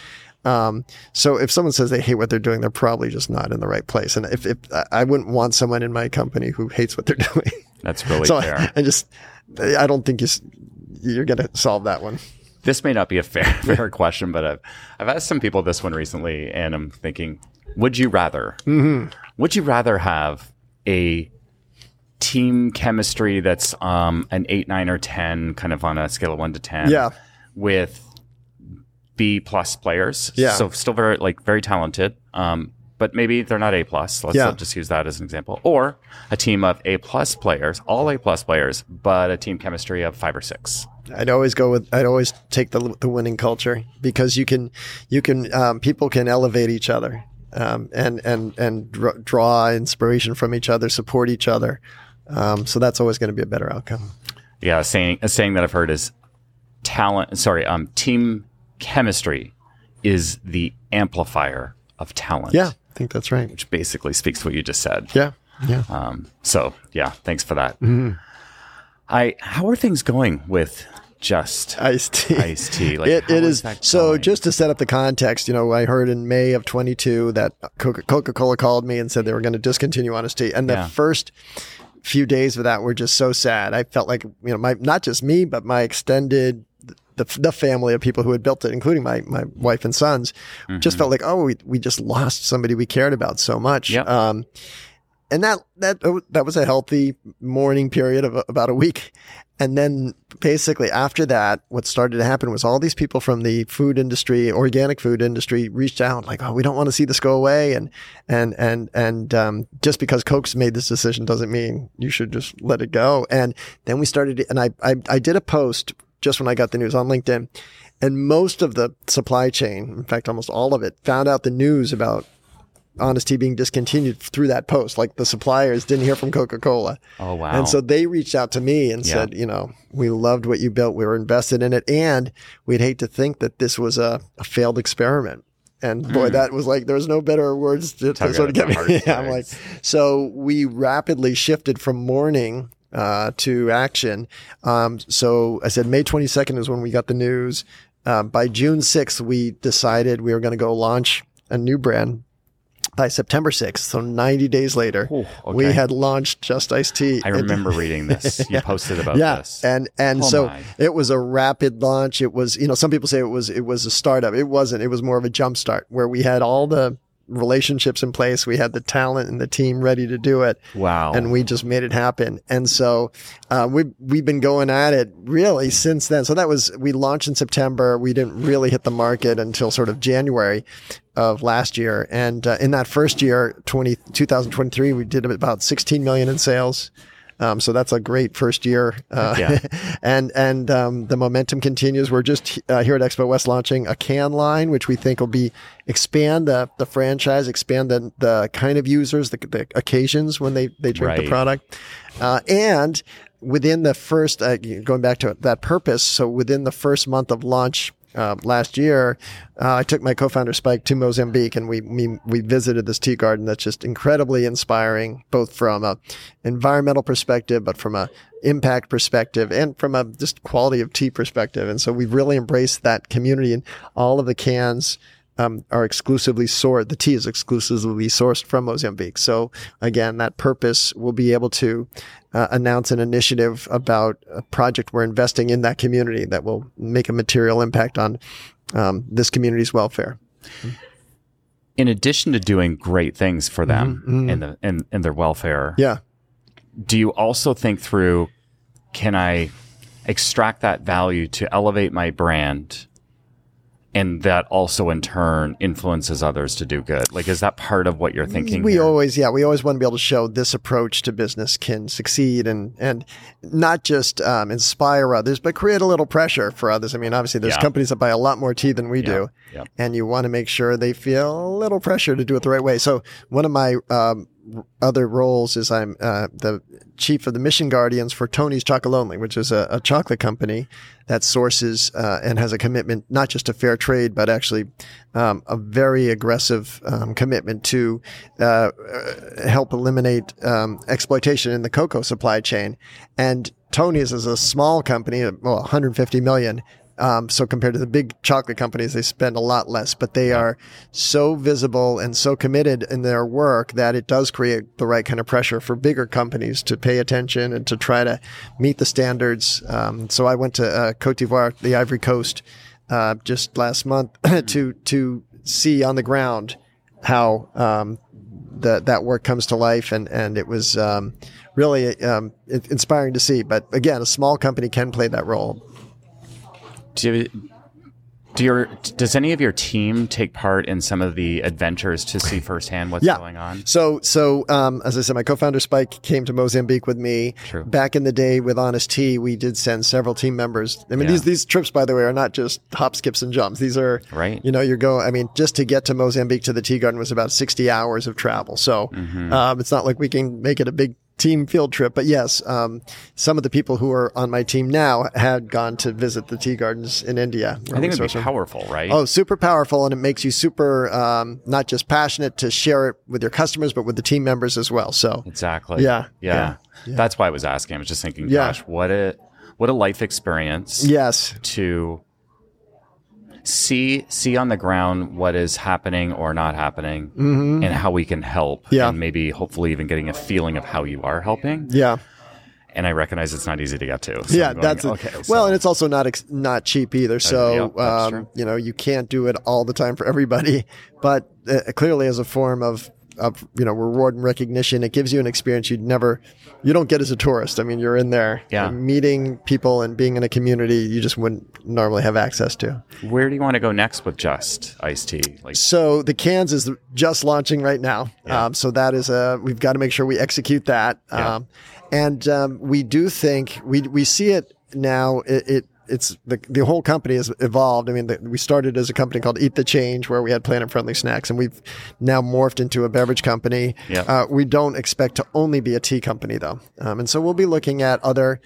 So if someone says they hate what they're doing, they're probably just not in the right place. And if I wouldn't want someone in my company who hates what they're doing. That's really so fair. I don't think you're going to solve that one. This may not be a fair question, but I've asked some people this one recently, and I'm thinking, would you rather? Mm-hmm. Would you rather have a team chemistry that's an 8, 9, or 10, kind of on a scale of 1 to 10, with B+ players? Yeah. So still very talented, but maybe they're not A+. Let's just use that as an example. Or a team of A+ players, all A+ players, but a team chemistry of 5 or 6. I'd always take the winning culture, because people can elevate each other, and draw inspiration from each other, support each other. So that's always going to be a better outcome. Yeah. A saying that I've heard is team chemistry is the amplifier of talent. Yeah, I think that's right. Which basically speaks to what you just said. Yeah. Yeah. Thanks for that. Mm-hmm. How are things going with Just Iced Tea? Iced Tea. It is. So just to set up the context, I heard in May of 22 that Coca-Cola called me and said they were going to discontinue Honest Tea. And the first few days of that were just so sad. I felt like, not just me, but my extended, the family of people who had built it, including my wife and sons, just felt like, we just lost somebody we cared about so much. Yep. And that was a healthy mourning period of about a week. And then basically after that, what started to happen was all these people from the food industry, organic food industry, reached out like, we don't want to see this go away. And just because Coke's made this decision doesn't mean you should just let it go. And then we started, and I did a post just when I got the news on LinkedIn, and most of the supply chain, in fact, almost all of it, found out the news about Honest Tea being discontinued through that post. Like the suppliers didn't hear from Coca-Cola. Oh, wow. And so they reached out to me and said, we loved what you built. We were invested in it. And we'd hate to think that this was a failed experiment. And boy, that was like, there was no better words to sort of get me. I'm like, so we rapidly shifted from mourning to action. So I said, May 22nd is when we got the news. By June 6th, we decided we were going to go launch a new brand. By September 6th, so 90 days later, we had launched Just Iced Tea. I remember reading this. You posted about this. And it was a rapid launch. It was, some people say it was a startup. It wasn't. It was more of a jump start where we had all the relationships in place. We had the talent and the team ready to do it. Wow. And we just made it happen. And so we've been going at it really since then. So we launched in September. We didn't really hit the market until sort of January of last year. And in that first year, 2023, we did about 16 million in sales. So that's a great first year. And the momentum continues. We're just here at Expo West launching a can line, which we think will expand the franchise, expand the kind of users, the occasions when they drink the product. And within the first, going back to that purpose, so within the first month of launch, last year, I took my co-founder Spike to Mozambique, and we visited this tea garden that's just incredibly inspiring, both from a environmental perspective, but from a impact perspective, and from a just quality of tea perspective. And so we've really embraced that community, and all of the cans are exclusively sourced. The tea is exclusively sourced from Mozambique. So again, that purpose will be able to announce an initiative about a project we're investing in that community that will make a material impact on this community's welfare. In addition to doing great things for them and their welfare, do you also think through, can I extract that value to elevate my brand? And that also in turn influences others to do good. Like, is that part of what you're thinking? We always want to be able to show this approach to business can succeed and not just inspire others, but create a little pressure for others. I mean, obviously there's companies that buy a lot more tea than we do. And you want to make sure they feel a little pressure to do it the right way. So one of my other roles is I'm the chief of the mission guardians for Tony's Chocolonely, which is a chocolate company that sources and has a commitment not just to fair trade, but actually a very aggressive commitment to help eliminate exploitation in the cocoa supply chain. And Tony's is a small company, 150 million. So compared to the big chocolate companies, they spend a lot less, but they are so visible and so committed in their work that it does create the right kind of pressure for bigger companies to pay attention and to try to meet the standards. So I went to Cote d'Ivoire, the Ivory Coast, just last month to see on the ground how that work comes to life, and it was really inspiring to see. But again, a small company can play that role. Does any of your team take part in some of the adventures to see firsthand what's going on? So as I said, my co-founder Spike came to Mozambique with me. True. Back in the day with Honest Tea, we did send several team members. I mean, these trips, by the way, are not just hop, skips, and jumps. These are, just to get to Mozambique to the tea garden was about 60 hours of travel. So it's not like we can make it a big team field trip. But yes, some of the people who are on my team now had gone to visit the tea gardens in India. I think it would be powerful, right? Oh, super powerful. And it makes you super, not just passionate to share it with your customers, but with the team members as well. So exactly. Yeah. That's why I was asking. I was just thinking, gosh, what a life experience. Yes. To see on the ground what is happening or not happening and how we can help, and maybe hopefully even getting a feeling of how you are helping. Yeah. And I recognize it's not easy to get to. So that's okay. Well, and it's also not cheap either. So, you can't do it all the time for everybody, but clearly as a form of reward and recognition, it gives you an experience you don't get as a tourist. I mean, you're in there meeting people and being in a community you just wouldn't normally have access to. Where do you want to go next with Just Iced Tea? So the cans is just launching right now. Yeah. So that is we've got to make sure we execute that. Yeah. And we do think we see it now. It's the whole company has evolved. I mean, we started as a company called Eat the Change, where we had planet-friendly snacks, and we've now morphed into a beverage company. Yep. We don't expect to only be a tea company, though, and so we'll be looking at other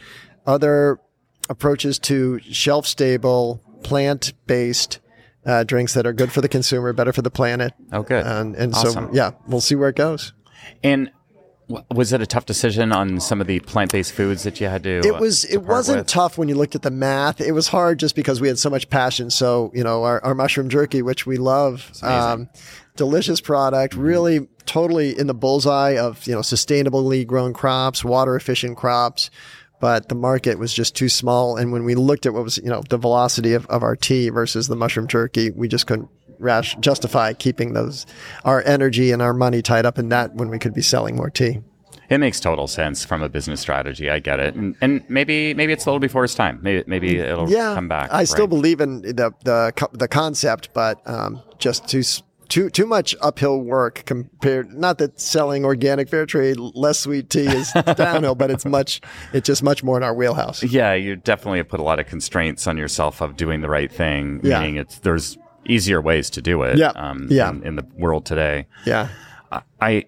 approaches to shelf-stable, plant-based drinks that are good for the consumer, better for the planet. Oh, good. And awesome. So we'll see where it goes. And was it a tough decision on some of the plant-based foods that you had to? It wasn't tough when you looked at the math. It was hard just because we had so much passion. So, our mushroom jerky, which we love, delicious product, really totally in the bullseye of, sustainably grown crops, water efficient crops. But the market was just too small. And when we looked at what was, the velocity of our tea versus the mushroom jerky, we just couldn't justify keeping our energy and our money tied up in that when we could be selling more tea. It makes total sense from a business strategy. I get it, and maybe it's a little before its time. Maybe it'll come back. I still believe in the concept, but just too much uphill work compared. Not that selling organic, fair trade, less sweet tea is downhill, but it's just much more in our wheelhouse. Yeah, you definitely have put a lot of constraints on yourself of doing the right thing. Yeah. Meaning there's easier ways to do it. In the world today. Yeah. I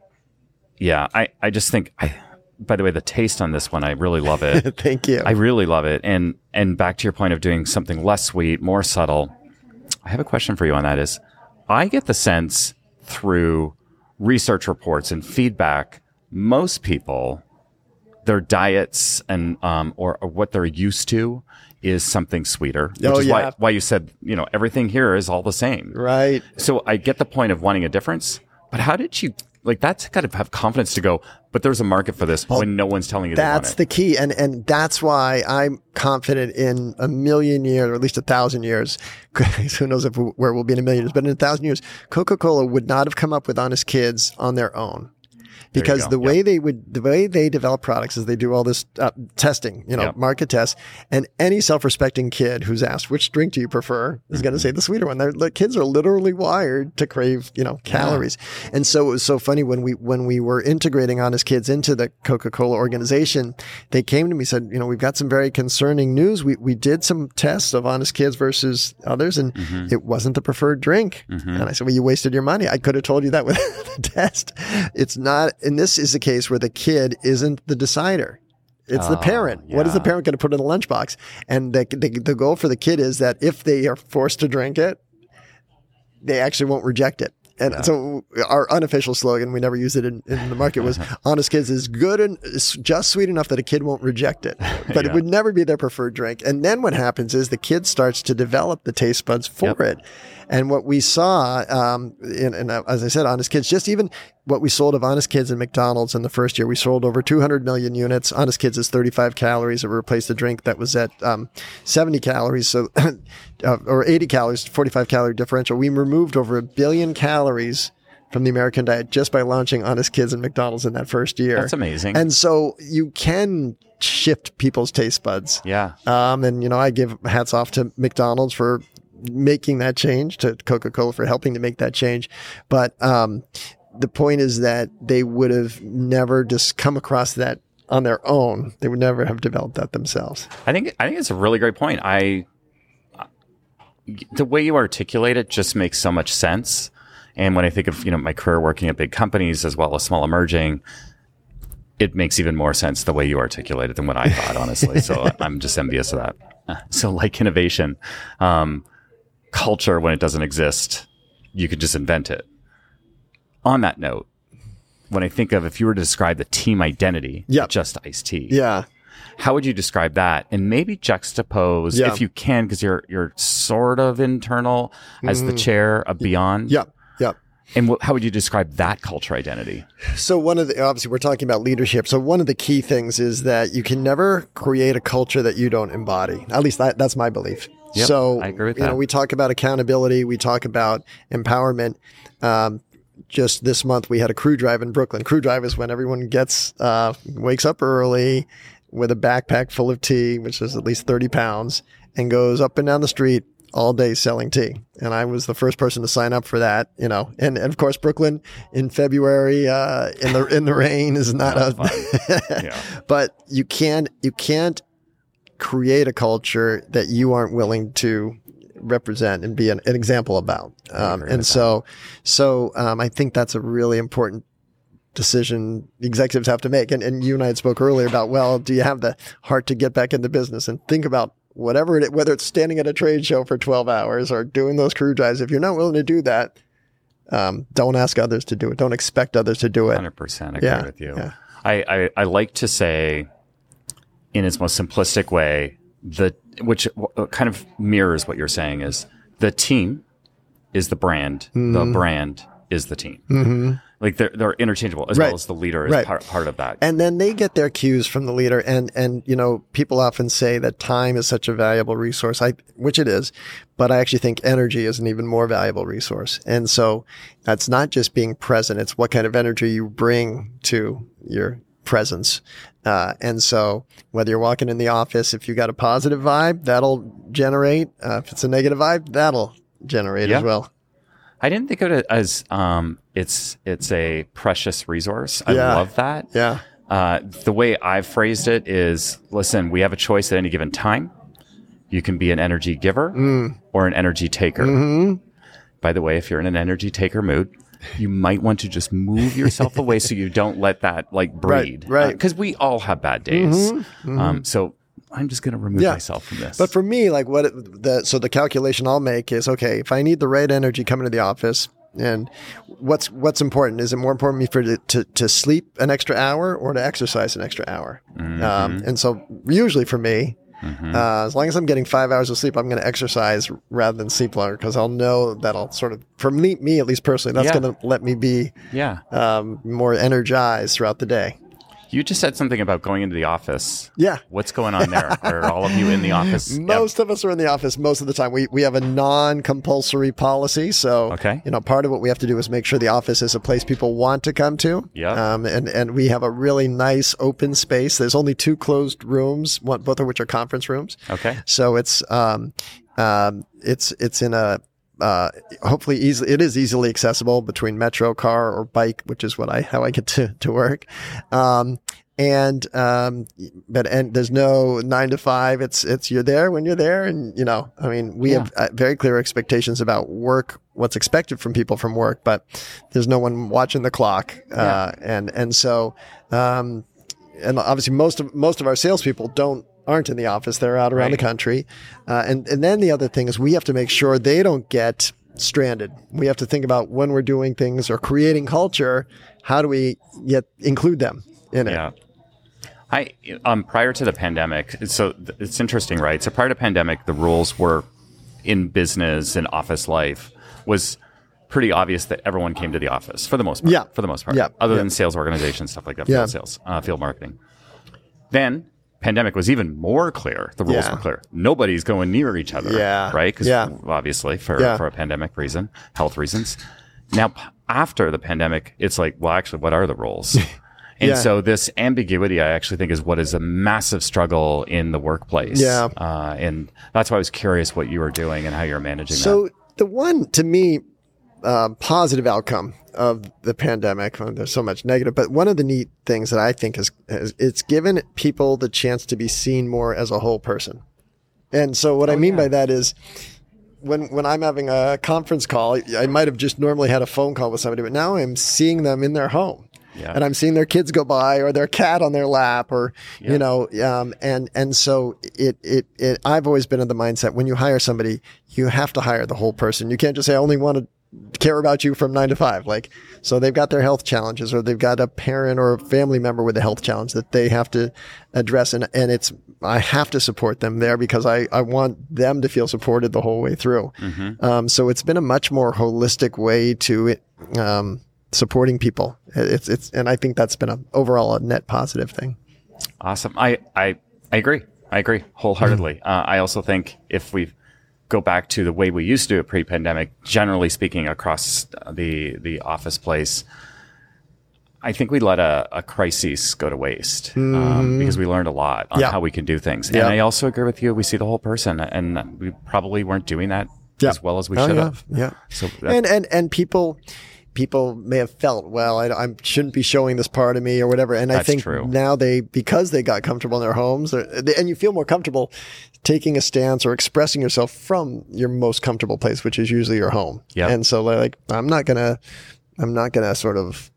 just think by the way, the taste on this one, I really love it. Thank you. I really love it. And back to your point of doing something less sweet, more subtle. I have a question for you on that is, I get the sense through research reports and feedback, most people, their diets and, or what they're used to is something sweeter, which is why you said, everything here is all the same. Right. So I get the point of wanting a difference, but how did you, that's got to have confidence to go, but there's a market for this when no one's telling you they want it. That's the key. And that's why I'm confident in 1,000,000 years, or at least 1,000 years. Who knows where we'll be in 1,000,000 years, but in 1,000 years, Coca-Cola would not have come up with Honest Kids on their own. Because the way they develop products is they do all this testing, market tests, and any self-respecting kid who's asked, which drink do you prefer, is going to say the sweeter one. The kids are literally wired to crave, calories. Yeah. And so it was so funny when we were integrating Honest Kids into the Coca-Cola organization, they came to me and said, we've got some very concerning news. We did some tests of Honest Kids versus others, and it wasn't the preferred drink. And I said, well, you wasted your money. I could have told you that with the test. It's not. And this is a case where the kid isn't the decider. It's the parent. Yeah. What is the parent going to put in the lunchbox? And the goal for the kid is that if they are forced to drink it, they actually won't reject it. And so our unofficial slogan, we never used it in the market, was Honest Kids is good and it's just sweet enough that a kid won't reject it, but it would never be their preferred drink. And then what happens is the kid starts to develop the taste buds for it. And what we saw, as I said, Honest Kids, just even what we sold of Honest Kids in McDonald's in the first year, we sold over 200 million units. Honest Kids is 35 calories. It replaced a drink that was at 70 calories, so or 80 calories, 45 calorie differential. We removed over 1 billion calories from the American diet just by launching Honest Kids in McDonald's in that first year. That's amazing. And so you can shift people's taste buds. Yeah. And I give hats off to McDonald's for making that change, to Coca-Cola for helping to make that change. But the point is that they would have never just come across that on their own. They would never have developed that themselves. I think it's a really great point. The way you articulate it just makes so much sense. And when I think of, my career working at big companies as well as small emerging, it makes even more sense the way you articulate it than what I thought, honestly. So I'm just envious of that. So like innovation, culture, when it doesn't exist, you could just invent it. On that note, when I think of, if you were to describe the team identity, just Iced Tea, how would you describe that? And maybe juxtapose, if you can, because you're sort of internal as the chair of Beyond. And how would you describe that culture identity? So obviously we're talking about leadership. So one of the key things is that you can never create a culture that you don't embody. At least that's my belief. Yep, so I agree with that. We talk about accountability. We talk about empowerment. Just this month we had a crew drive in Brooklyn. Crew drive is when everyone wakes up early with a backpack full of tea, which is at least 30 pounds, and goes up and down the street all day selling tea. And I was the first person to sign up for that, and of course, Brooklyn in February, in the rain is not but you can't create a culture that you aren't willing to represent and be an example about. So I think that's a really important decision executives have to make. And you and I had spoke earlier about, do you have the heart to get back into business and think about whether it's standing at a trade show for 12 hours or doing those crew drives. If you're not willing to do that, don't ask others to do it. Don't expect others to do it. 100% agree with you. Yeah. I like to say, in its most simplistic way, which kind of mirrors what you're saying, is the team is the brand. The brand is the team. Mm-hmm. Like they're interchangeable, as well as the leader is part of that. And then they get their cues from the leader. And people often say that time is such a valuable resource, which it is, but I actually think energy is an even more valuable resource. And so that's not just being present. It's what kind of energy you bring to your presence. And so whether you're walking in the office, if you got a positive vibe, that'll generate. If it's a negative vibe, that'll generate as well. I didn't think of it as it's a precious resource. I love that. Yeah. The way I've phrased it is, listen, we have a choice at any given time. You can be an energy giver or an energy taker. Mm-hmm. By the way, if you're in an energy taker mood, you might want to just move yourself away so you don't let that breed. Right. Because we all have bad days. So I'm just going to remove myself from this. But for me, so the calculation I'll make is, okay, if I need the right energy coming to the office, and what's important? Is it more important for me to sleep an extra hour or to exercise an extra hour? Mm-hmm. And so usually for me, as long as I'm getting 5 hours of sleep, I'm going to exercise rather than sleep longer, because I'll know that I'll sort of, for me at least personally, that's going to let me be more energized throughout the day. You just said something about going into the office. Yeah. What's going on there? Are all of you in the office? Most of us are in the office most of the time. We have a non-compulsory policy. So, part of what we have to do is make sure the office is a place people want to come to. Yeah. And we have a really nice open space. There's only 2 closed rooms, both of which are conference rooms. Okay. So it's in a, hopefully it is easily accessible between metro, car, or bike, which is how I get to work. And there's no 9 to 5. It's you're there when you're there. And, we have very clear expectations about work, what's expected from people from work, but there's no one watching the clock. And so obviously most of our salespeople aren't in the office. They're out around the country. And then the other thing is we have to make sure they don't get stranded. We have to think about when we're doing things or creating culture, how do we yet include them in it? Yeah. Prior to the pandemic, so it's interesting, right? So prior to pandemic, the rules were in business and office life was pretty obvious that everyone came to the office for the most part. Yeah. For the most part. Yeah. Other Yeah. than sales organizations, stuff like that, Yeah. field sales, field marketing. Then pandemic was even more clear. The rules Yeah. were clear. Nobody's going near each other. Yeah. Right? Because Yeah. obviously for Yeah. a pandemic reason, health reasons. Now, after the pandemic, it's like, well, actually, what are the rules? And Yeah. so this ambiguity, I actually think, is what is a massive struggle in the workplace. Yeah. And that's why I was curious what you were doing and how you're managing that. So the one, to me, positive outcome of the pandemic, well, there's so much negative, but one of the neat things that I think is it's given people the chance to be seen more as a whole person. And so what I mean by that is when I'm having a conference call, I might have just normally had a phone call with somebody, but now I'm seeing them in their home. Yeah. And I'm seeing their kids go by or their cat on their lap or, you know, and so I've always been in the mindset when you hire somebody, you have to hire the whole person. You can't just say, I only want to care about you from 9 to 5. Like, so they've got their health challenges or they've got a parent or a family member with a health challenge that they have to address. And I have to support them there because I want them to feel supported the whole way through. Mm-hmm. So it's been a much more holistic way to, supporting people. And I think that's been overall a net positive thing. Awesome. I agree. I agree wholeheartedly. I also think if we go back to the way we used to do it pre-pandemic, generally speaking, across the office place, I think we let a crisis go to waste because we learned a lot on how we can do things. Yeah. And I also agree with you. We see the whole person, and we probably weren't doing that as well as we should have. Yeah. So and people may have felt, well, I shouldn't be showing this part of me or whatever. And I think true. now because they got comfortable in their homes and you feel more comfortable taking a stance or expressing yourself from your most comfortable place, which is usually your home. Yep. And so like, I'm not gonna sort of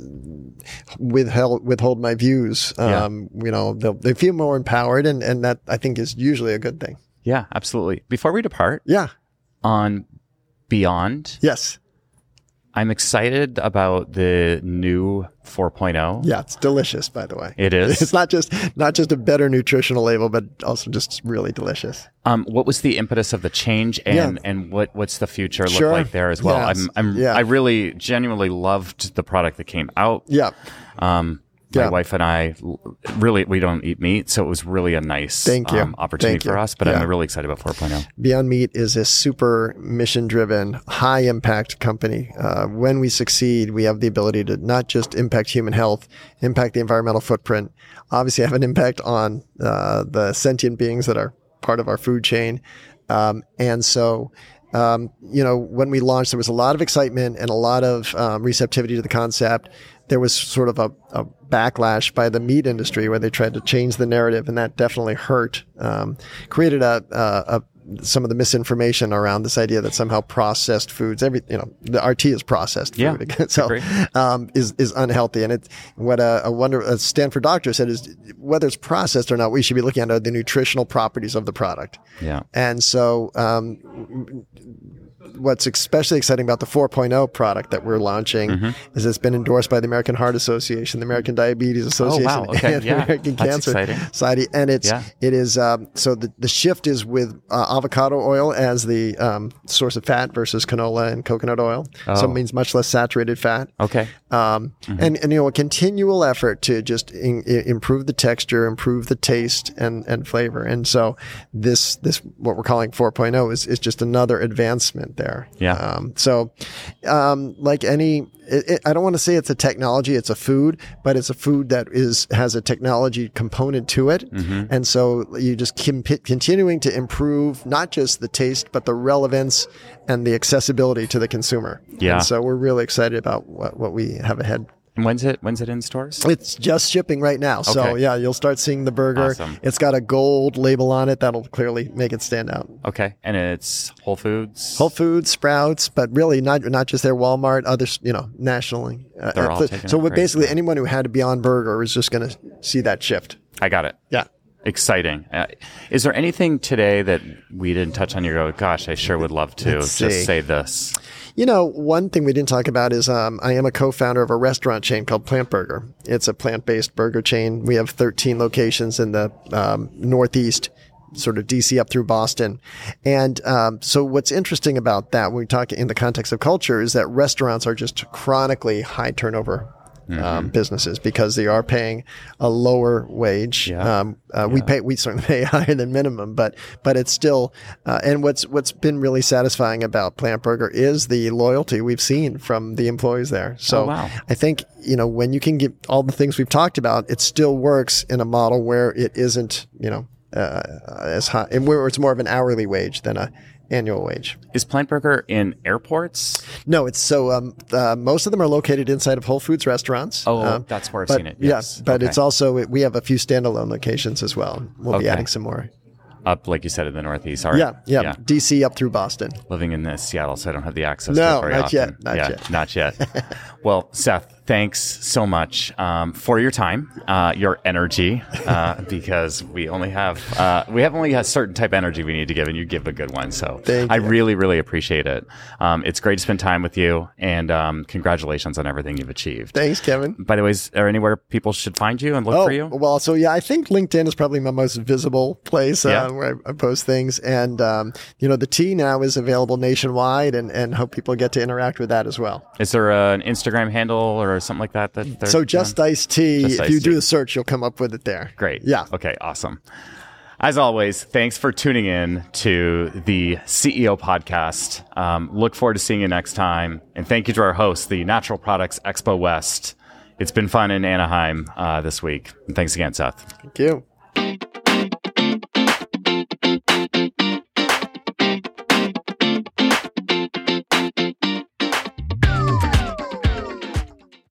withhold my views. You know, they feel more empowered and that I think is usually a good thing. yeah, absolutely. Before we depart Yeah. on Beyond, Yes. I'm excited about the new 4.0. Yeah. It's delicious, by the way. It is. It's not just a better nutritional label, but also just really delicious. What was the impetus of the change, and what's the future Sure. look like there as well? Yes. I really genuinely loved the product that came out. Yeah. My wife and I we don't eat meat, so it was really a nice Thank you. opportunity Thank you. for us. But Yeah. I'm really excited about 4.0. Beyond Meat is a super mission-driven, high-impact company. When we succeed, we have the ability to not just impact human health, impact the environmental footprint, obviously have an impact on the sentient beings that are part of our food chain. And so, you know, when we launched, there was a lot of excitement and a lot of receptivity to the concept. There was sort of a backlash by the meat industry where they tried to change the narrative, and that definitely hurt. Created some of the misinformation around this idea that somehow processed foods, the RT is processed food, so is unhealthy. And it's what a Stanford doctor said is whether it's processed or not, we should be looking at the nutritional properties of the product. Yeah, and so. What's especially exciting about the 4.0 product that we're launching is it's been endorsed by the American Heart Association, the American Diabetes Association, and the American Cancer Society. And it is, so the shift is with avocado oil as the source of fat versus canola and coconut oil. So it means much less saturated fat. Okay. And you know, a continual effort to just improve the texture, improve the taste and flavor. And so this what we're calling 4.0 is just another advancement there. Yeah. Like any, I don't want to say it's a technology, it's a food, but it's a food that has a technology component to it. And so you just continuing to improve not just the taste, but the relevance and the accessibility to the consumer. Yeah. And so we're really excited about what we have ahead. And when's it in stores? It's just shipping right now. So Okay. yeah, you'll start seeing the burger. Awesome. It's got a gold label on it. That'll clearly make it stand out. Okay. And it's Whole Foods? Whole Foods, Sprouts, but really not just their Walmart, others, nationally. They're all taking so it. Great. basically anyone who had a Beyond Burger is just going to see that shift. I got it. Yeah. Exciting. Is there anything today that we didn't touch on? You go, gosh, I sure would love to just say this. You know, one thing we didn't talk about is I am a co-founder of a restaurant chain called Plant Burger. It's a plant-based burger chain. We have 13 locations in the Northeast, sort of DC up through Boston. And so what's interesting about that when we talk in the context of culture is that restaurants are just chronically high turnover businesses because they are paying a lower wage. We certainly pay higher than minimum, but it's still, and what's been really satisfying about Plant Burger is the loyalty we've seen from the employees there. So I think, you know, when you can get all the things we've talked about, it still works in a model where it isn't, you know, as high, and where it's more of an hourly wage than a annual wage. Is Plant Burger in airports? No, it's most of them are located inside of Whole Foods restaurants. That's where I've seen it. Yes. Yeah, but it's also, we have a few standalone locations as well. We'll be adding some more. Up, like you said, in the Northeast. All right. Yeah. DC up through Boston. Living in Seattle, so I don't have the access to it very often. Not yet. Well, Seth, thanks so much for your time, your energy, because we have only a certain type of energy we need to give, and you give a good one. So I really, really appreciate it. It's great to spend time with you, and congratulations on everything you've achieved. Thanks, Kevin. By the way, is there anywhere people should find you and look for you? Well, so I think LinkedIn is probably my most visible place where I post things, and the tea now is available nationwide, and hope people get to interact with that as well. Is there an Instagram handle or something like that? So Just Iced Tea. If you do the search, you'll come up with it there. Great. Yeah. Okay. Awesome. As always, thanks for tuning in to the CEO podcast. Look forward to seeing you next time. And thank you to our host, the Natural Products Expo West. It's been fun in Anaheim this week. And thanks again, Seth. Thank you.